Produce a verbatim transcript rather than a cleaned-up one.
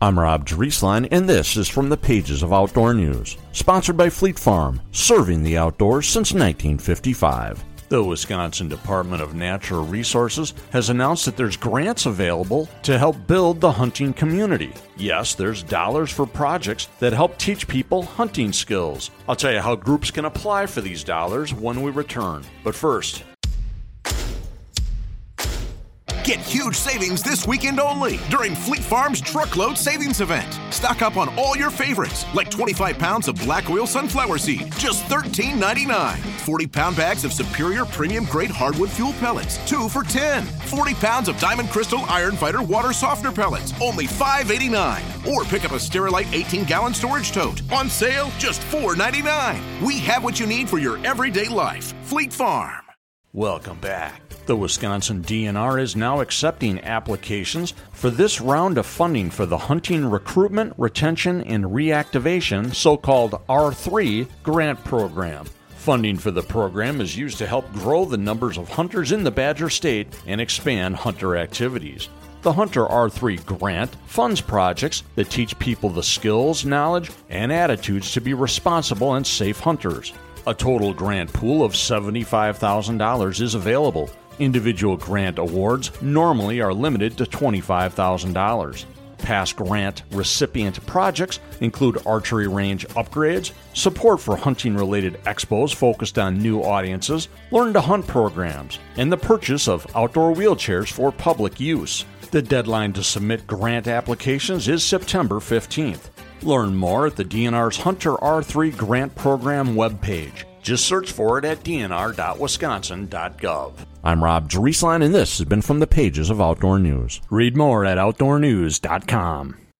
I'm Rob Drieslein, and this is from the pages of Outdoor News. Sponsored by Fleet Farm, serving the outdoors since nineteen fifty-five. The Wisconsin Department of Natural Resources has announced that there's grants available to help build the hunting community. Yes, there's dollars for projects that help teach people hunting skills. I'll tell you how groups can apply for these dollars when we return. But first, get huge savings this weekend only during Fleet Farm's Truckload Savings Event. Stock up on all your favorites, like twenty-five pounds of black oil sunflower seed, just thirteen ninety-nine. forty pound bags of Superior Premium Grade Hardwood Fuel Pellets, two for ten. forty pounds of Diamond Crystal Iron Fighter Water Softener Pellets, only five eighty-nine. Or pick up a Sterilite eighteen gallon storage tote, on sale, just four ninety-nine. We have what you need for your everyday life. Fleet Farm. Welcome back. The Wisconsin D N R is now accepting applications for this round of funding for the Hunting Recruitment, Retention, and Reactivation, so-called R three, grant program. Funding for the program is used to help grow the numbers of hunters in the Badger State and expand hunter activities. The Hunter R three grant funds projects that teach people the skills, knowledge, and attitudes to be responsible and safe hunters. A total grant pool of seventy-five thousand dollars is available. Individual grant awards normally are limited to twenty-five thousand dollars. Past grant recipient projects include archery range upgrades, support for hunting-related expos focused on new audiences, learn-to-hunt programs, and the purchase of outdoor wheelchairs for public use. The deadline to submit grant applications is September fifteenth. Learn more at the D N R's Hunter R three Grant Program webpage. Just search for it at d n r dot wisconsin dot gov. I'm Rob Drieslein, and this has been from the pages of Outdoor News. Read more at outdoor news dot com.